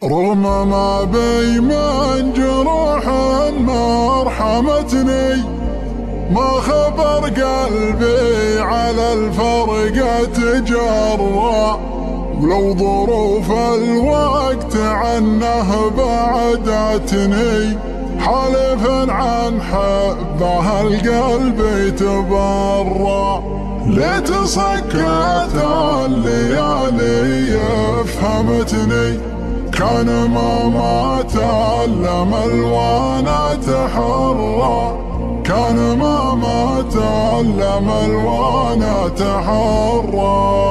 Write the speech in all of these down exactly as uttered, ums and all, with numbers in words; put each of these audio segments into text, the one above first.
رغم ما بي من جروح ما رحمتني، ما خبر قلبي على الفرقة تجرى، ولو ظروف الوقت عنه بعدتني، حالف عن حبه القلب يتبرى. ليت سكت الليالي فهمتني، كان ما ما تعلم الوانا تحرى، كان ما ما تعلم الوانا تحرى.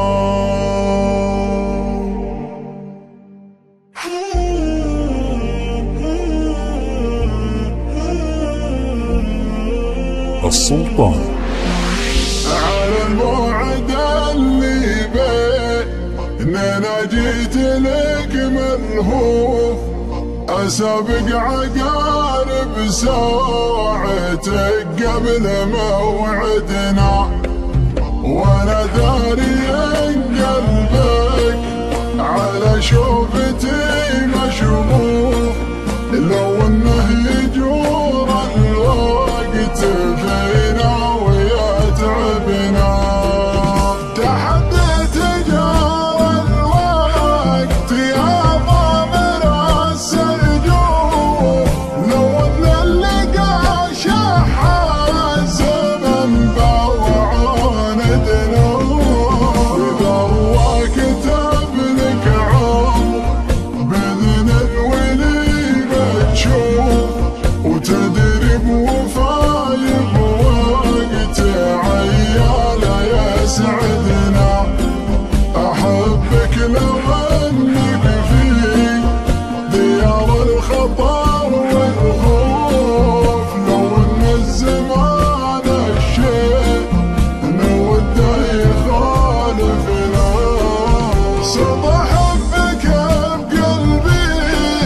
السلطان على الموعد اللي بين انا جيت لك ملهوف، اسابق عقارب ساعتك قبل موعدنا، وانا داري ان قلبك على شوفتي مشغوف، لو انه يجور الوقت فينا ويتعبنا. تحديت جار الوقت يا ضامر السجون، لو ان اللقا شح الزمن بوعاندنا، اذا الله كتب لك عمر باذن الولي بتشوف، وتدري بوفاي بوقت عيال يسعدنا. احبك لو انك في ديار الخطر والخوف، لو ان الزمان الشيء نوده يخالفنا، صدى حبك بقلبي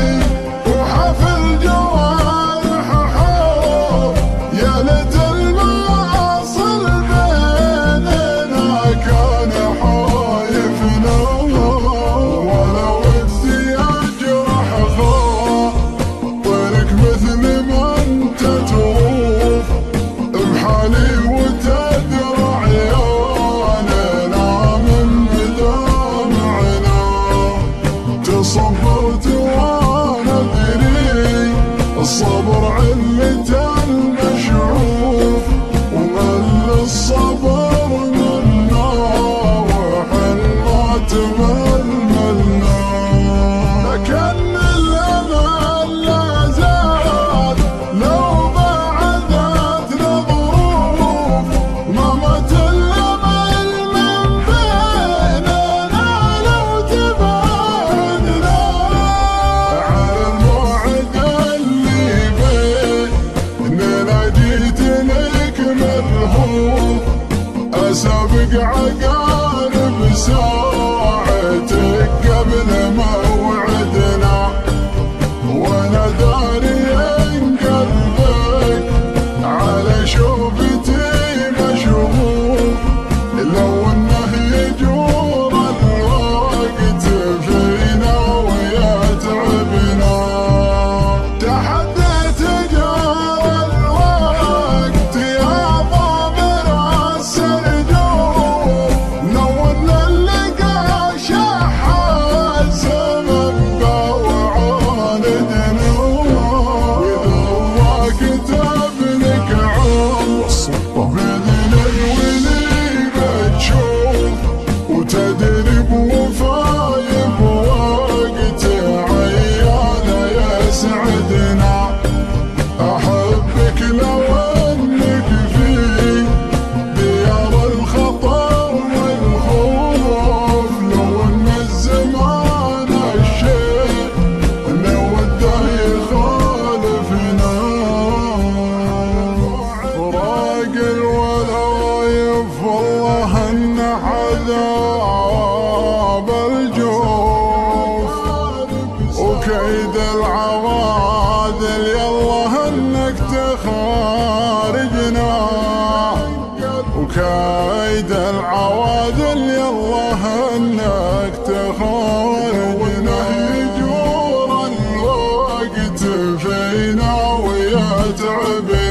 وحفل جوارح حب، يا ليت المواصل بيننا كان حايفنا، ولا ودي اجرح خاطرك مثل ما انت تروف بحالي، وتدرى عيالنا من بدمعنا. تصبرت وانا ادري الصبر علة المشعوف، ومل الصبر منا وحن ما تململنا، لكن الامل لا زال لو بعدت الظروف، ما مات الامل من بيننا لو تبعدنا. على الموعد اللي تعبت